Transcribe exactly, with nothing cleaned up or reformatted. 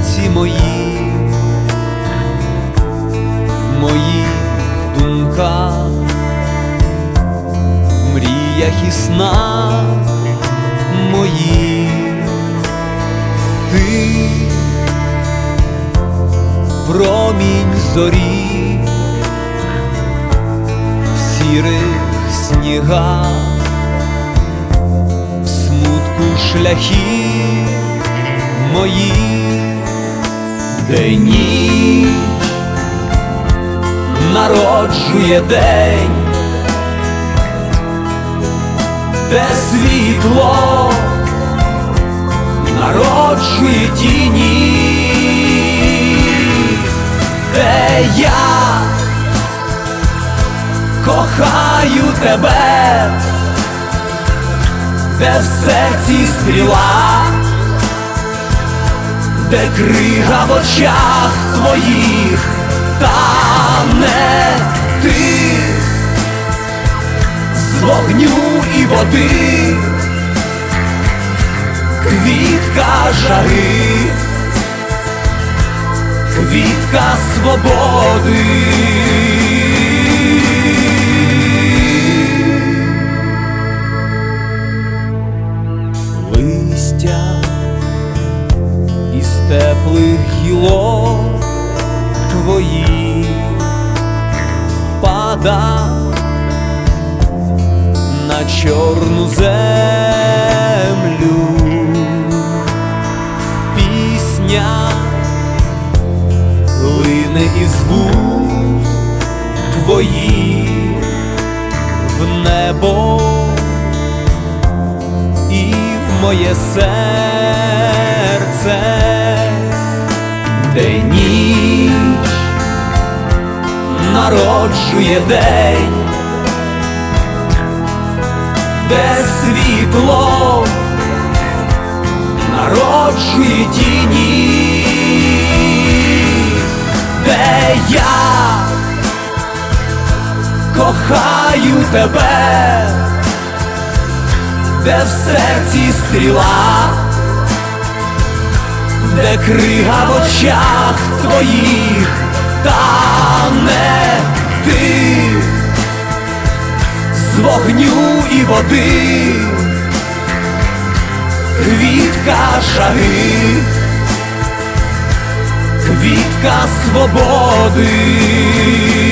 серці мої, в моїх думках, в мріях і снах моїх. Ти промінь зорі в сірих снігах, в смутку шляхів моїх, де ніч народжує день, де світло народжує тіні, де я кохаю тебе, де в серці стріла, де крига в очах твоїх, та не ти, з вогню і води, квітка жари, квітка свободи. Листя із теплих гілок твоїх пада на чорну землю, пісня лине із вуст твоїх в небо і в моє серце, де ніч народжує день, де світло народжує тіні, де я кохаю тебе, де в серці стріла, де крига в очах твоїх, та не ти, з вогню і води, квітка жаги, квітка свободи.